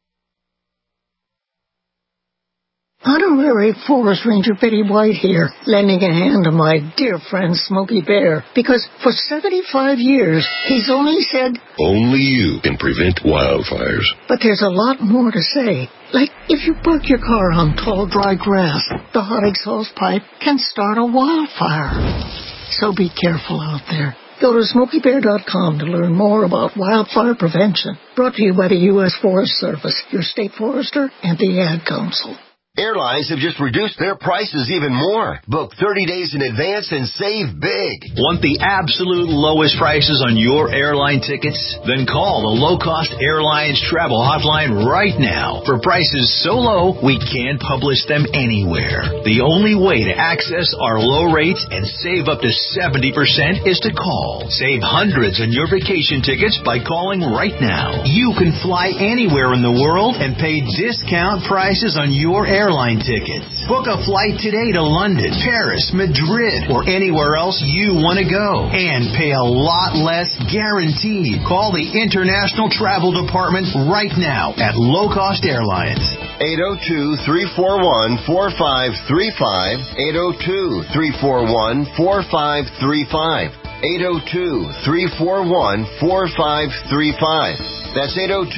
Speaker 20: Honorary Forest Ranger Betty White here, lending a hand to my dear friend Smokey Bear, because for 75 years, he's only said,
Speaker 5: only you can prevent wildfires.
Speaker 20: But there's a lot more to say. Like, if you park your car on tall, dry grass, the hot exhaust pipe can start a wildfire. So be careful out there. Go to SmokeyBear.com to learn more about wildfire prevention. Brought to you by the U.S. Forest Service, your state forester, and the Ad Council.
Speaker 9: Airlines have just reduced their prices even more. Book 30 days in advance and save big.
Speaker 8: Want the absolute lowest prices on your airline tickets? Then call the Low Cost Airlines Travel Hotline right now. For prices so low, we can't publish them anywhere. The only way to access our low rates and save up to 70% is to call. Save hundreds on your vacation tickets by calling right now. You can fly anywhere in the world and pay discount prices on your airline tickets. Book a flight today to London, Paris, Madrid, or anywhere else you want to go. And pay a lot less guaranteed. Call the International Travel Department right now at Low Cost Airlines.
Speaker 9: 802-341-4535. 802-341-4535. 802-341-4535. That's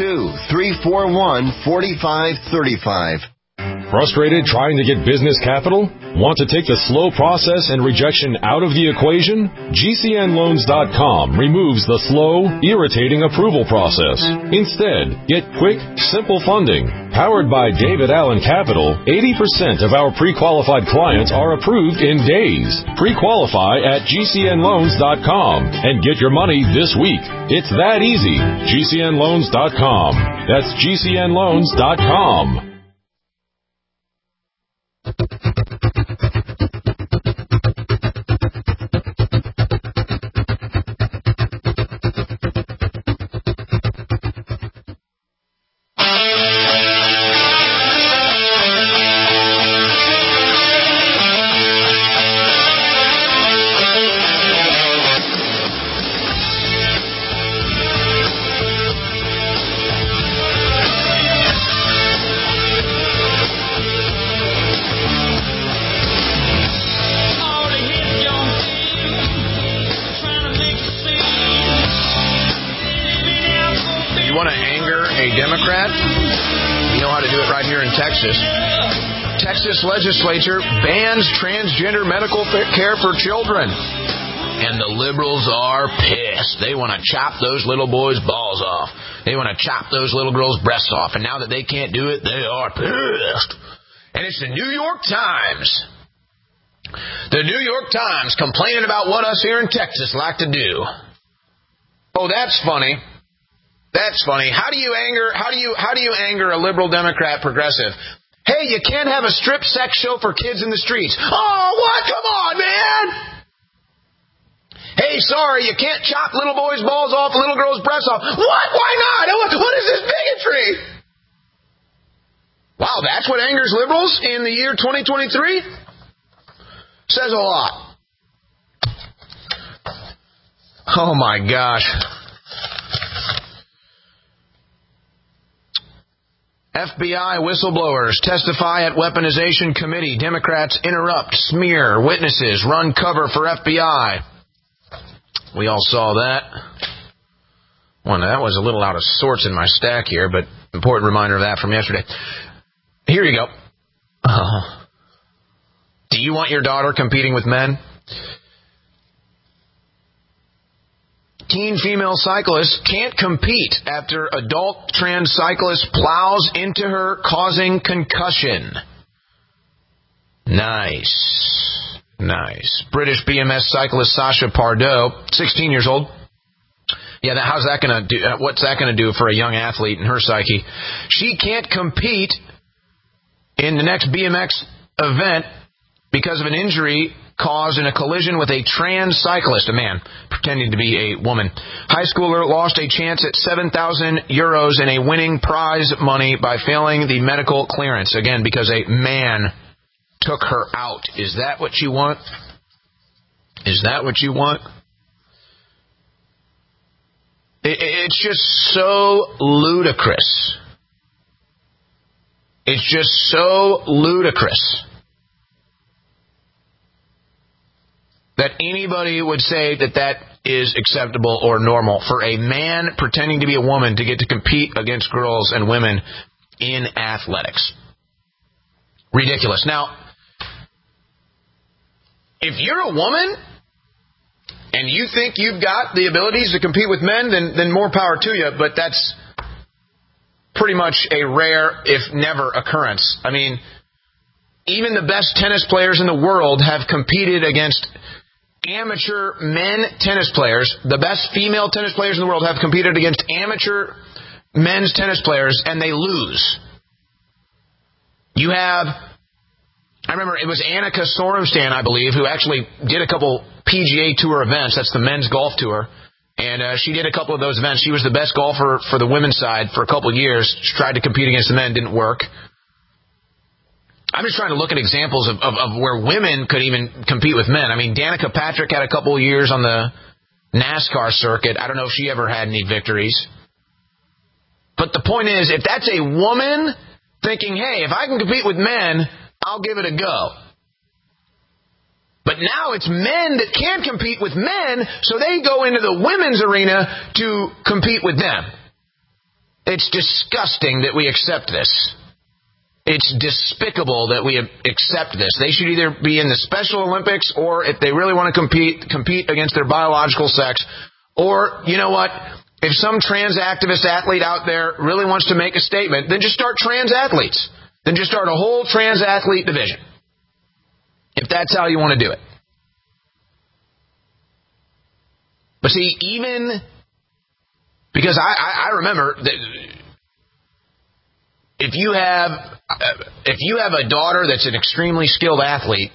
Speaker 9: 802-341-4535.
Speaker 14: Frustrated trying to get business capital? Want to take the slow process and rejection out of the equation? GCNloans.com removes the slow, irritating approval process. Instead, get quick, simple funding. Powered by David Allen Capital, 80% of our pre-qualified clients are approved in days. Pre-qualify at GCNloans.com and get your money this week. It's that easy. GCNloans.com. That's GCNloans.com.
Speaker 3: Texas legislature bans transgender medical care for children. And the liberals are pissed. They want to chop those little boys' balls off. They want to chop those little girls' breasts off. And now that they can't do it, they are pissed. And it's the New York Times. The New York Times complaining about what us here in Texas like to do. Oh, that's funny. That's funny. How do you anger a liberal Democrat progressive? Hey, you can't have a strip sex show for kids in the streets. Oh, what? Come on, man. Hey, sorry, you can't chop little boys' balls off, little girls' breasts off. What? Why not? What is this bigotry? Wow, that's what angers liberals in the year 2023? Says a lot. Oh, my gosh. FBI whistleblowers testify at weaponization committee. Democrats interrupt, smear, witnesses, run cover for FBI. We all saw that. Well, that was a little out of sorts in my stack here, but important reminder of that from yesterday. Here you go. Do you want your daughter competing with men? teen female cyclist can't compete after adult trans cyclist plows into her, causing concussion. Nice. British BMX cyclist Sasha Pardo, 16 years old. Yeah, how's that going to do? What's that going to do for a young athlete and her psyche? She can't compete in the next BMX event because of an injury caused in a collision with a trans cyclist, a man pretending to be a woman. High schooler lost a chance at €7,000 in a winning prize money by failing the medical clearance. Again, because a man took her out. Is that what you want? Is that what you want? It's just so ludicrous. It's just so ludicrous that anybody would say that that is acceptable or normal for a man pretending to be a woman to get to compete against girls and women in athletics. Ridiculous. Now, if you're a woman and you think you've got the abilities to compete with men, then more power to you, but that's pretty much a rare, if never, occurrence. I mean, even the best tennis players in the world have competed against amateur men tennis players. The best female tennis players in the world have competed against amateur men's tennis players, and they lose. You have, I remember it was Annika Sorenstam, I believe, who actually did a couple PGA Tour events. That's the men's golf tour. And she did a couple of those events. She was the best golfer for the women's side for a couple of years. She tried to compete against the men, didn't work. I'm just trying to look at examples of where women could even compete with men. I mean, Danica Patrick had a couple of years on the NASCAR circuit. I don't know if she ever had any victories. But the point is, if that's a woman thinking, hey, if I can compete with men, I'll give it a go. But now it's men that can't compete with men, so they go into the women's arena to compete with them. It's disgusting that we accept this. It's despicable that we accept this. They should either be in the Special Olympics, or if they really want to compete against their biological sex. Or, you know what, if some trans activist athlete out there really wants to make a statement, then just start trans athletes. Then just start a whole trans athlete division, if that's how you want to do it. But see, even because I remember that if you have a daughter that's an extremely skilled athlete,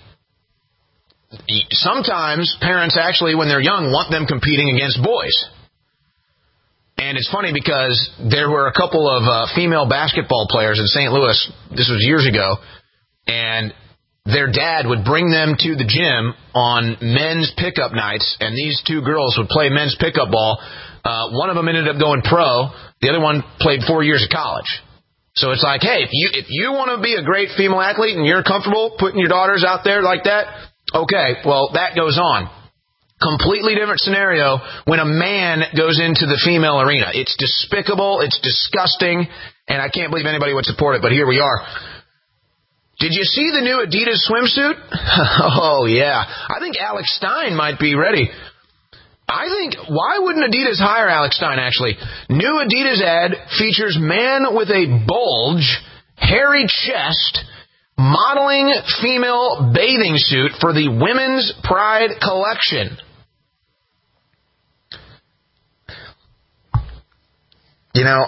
Speaker 3: sometimes parents actually, when they're young, want them competing against boys. And it's funny because there were a couple of female basketball players in St. Louis, this was years ago, and their dad would bring them to the gym on men's pickup nights, and these two girls would play men's pickup ball. One of them ended up going pro. The other one played 4 years of college. So it's like, hey, if you want to be a great female athlete and you're comfortable putting your daughters out there like that, okay, well, that goes on. Completely different scenario when a man goes into the female arena. It's despicable, it's disgusting, and I can't believe anybody would support it, but here we are. Did you see the new Adidas swimsuit? Oh, yeah. I think Alex Stein might be ready. Why wouldn't Adidas hire Alex Stein, actually? New Adidas ad features man with a bulge, hairy chest, modeling female bathing suit for the Women's Pride collection. You know,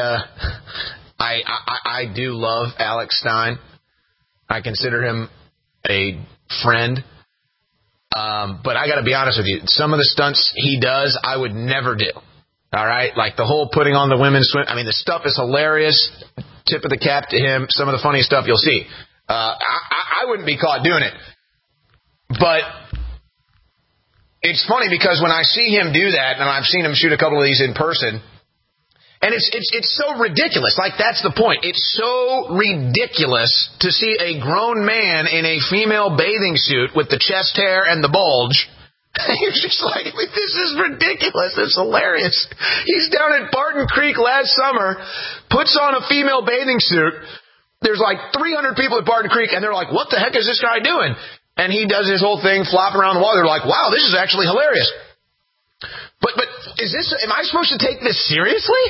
Speaker 3: I do love Alex Stein. I consider him a friend. But I got to be honest with you. Some of the stunts he does, I would never do. All right? Like the whole putting on the women's swim. I mean, the stuff is hilarious. Tip of the cap to him. Some of the funny stuff you'll see. I wouldn't be caught doing it. But it's funny because when I see him do that, and I've seen him shoot a couple of these in person, and it's so ridiculous. Like, that's the point. It's so ridiculous to see a grown man in a female bathing suit with the chest hair and the bulge. You're just like, this is ridiculous. It's hilarious. He's down at Barton Creek last summer, puts on a female bathing suit. There's like 300 people at Barton Creek, and they're like, what the heck is this guy doing? And he does his whole thing, flopping around the wall. They're like, wow, this is actually hilarious. But am I supposed to take this seriously?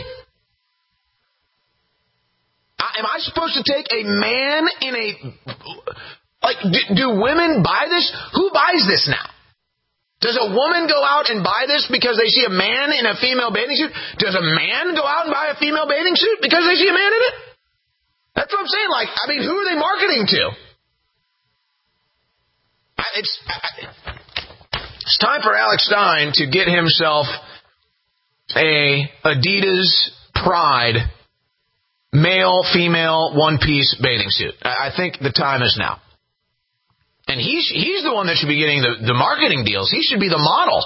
Speaker 3: Am I supposed to take a man in a, like, do women buy this? Who buys this now? Does a woman go out and buy this because they see a man in a female bathing suit? Does a man go out and buy a female bathing suit because they see a man in it? That's what I'm saying. Like, I mean, who are they marketing to? It's time for Alex Stein to get himself a Adidas Pride male, female, one-piece bathing suit. I think the time is now. And he's the one that should be getting the marketing deals. He should be the model.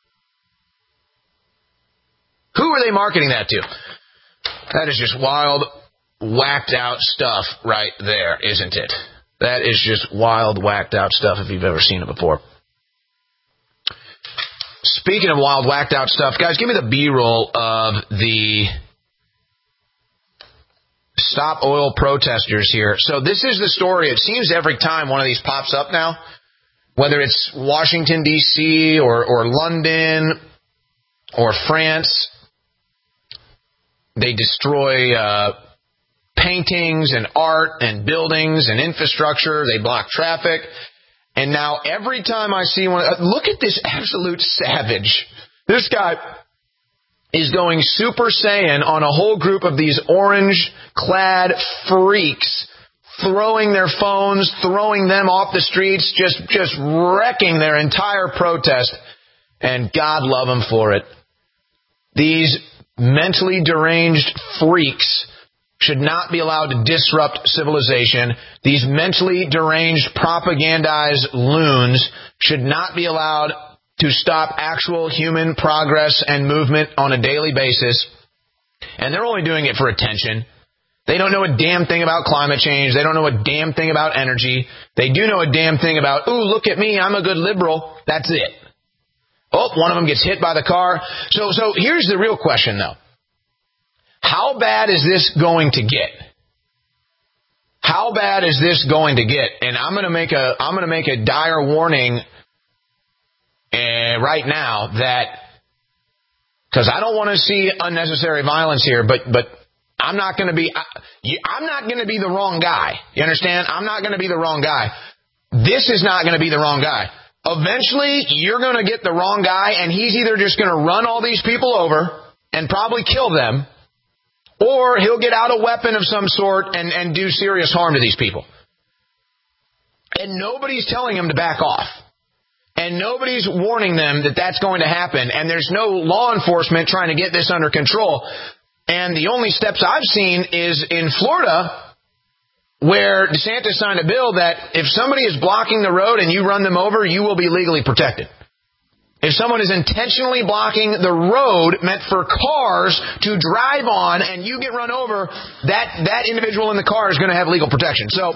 Speaker 3: Who are they marketing that to? That is just wild, whacked out stuff right there, isn't it? That is just wild, whacked out stuff if you've ever seen it before. Speaking of wild, whacked out stuff, guys, give me the B-roll of the Stop Oil protesters here. So this is the story. It seems every time one of these pops up now, whether it's Washington, D.C. or London or France, they destroy paintings and art and buildings and infrastructure. They block traffic. And now every time I see one, look at this absolute savage. This guy is going Super Saiyan on a whole group of these orange-clad freaks, throwing their phones, throwing them off the streets, just wrecking their entire protest. And God love them for it. These mentally deranged freaks should not be allowed to disrupt civilization. These mentally deranged propagandized loons should not be allowed to stop actual human progress and movement on a daily basis. And they're only doing it for attention. They don't know a damn thing about climate change. They don't know a damn thing about energy. They do know a damn thing about, ooh, look at me, I'm a good liberal. That's it. Oh, one of them gets hit by the car. So here's the real question, though. How bad is this going to get? How bad is this going to get? And I'm going to make a dire warning right now that, because I don't want to see unnecessary violence here, but I'm not going to be the wrong guy. You understand? I'm not going to be the wrong guy. This is not going to be the wrong guy. Eventually, you're going to get the wrong guy, and he's either just going to run all these people over and probably kill them, or he'll get out a weapon of some sort and do serious harm to these people. And nobody's telling him to back off. And nobody's warning them that that's going to happen. And there's no law enforcement trying to get this under control. And the only steps I've seen is in Florida, where DeSantis signed a bill that if somebody is blocking the road and you run them over, you will be legally protected. If someone is intentionally blocking the road meant for cars to drive on and you get run over, that individual in the car is going to have legal protection. So,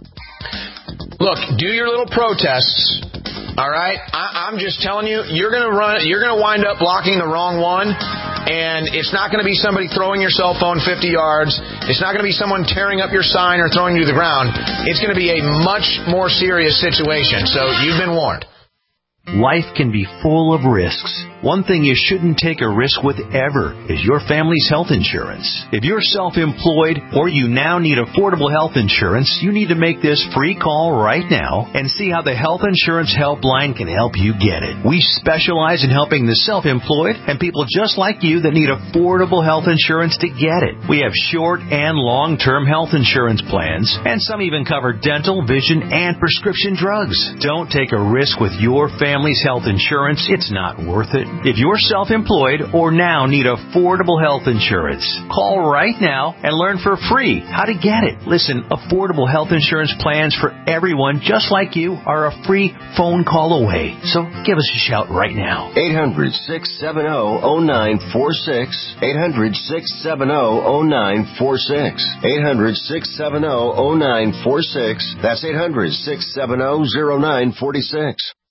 Speaker 3: look, do your little protests. All right, I'm just telling you, you're going to wind up blocking the wrong one, and it's not going to be somebody throwing your cell phone 50 yards. It's not going to be someone tearing up your sign or throwing you to the ground. It's going to be a much more serious situation. So you've been warned.
Speaker 8: Life can be full of risks. One thing you shouldn't take a risk with ever is your family's health insurance. If you're self-employed or you now need affordable health insurance, you need to make this free call right now and see how the Health Insurance Helpline can help you get it. We specialize in helping the self-employed and people just like you that need affordable health insurance to get it. We have short and long-term health insurance plans, and some even cover dental, vision, and prescription drugs. Don't take a risk with your family's health insurance. It's not worth it. If you're self-employed or now need affordable health insurance, call right now and learn for free how to get it. Listen, affordable health insurance plans for everyone just like you are a free phone call away. So give us a shout right now.
Speaker 9: 800-670-0946. 800-670-0946. 800-670-0946. That's 800-670-0946.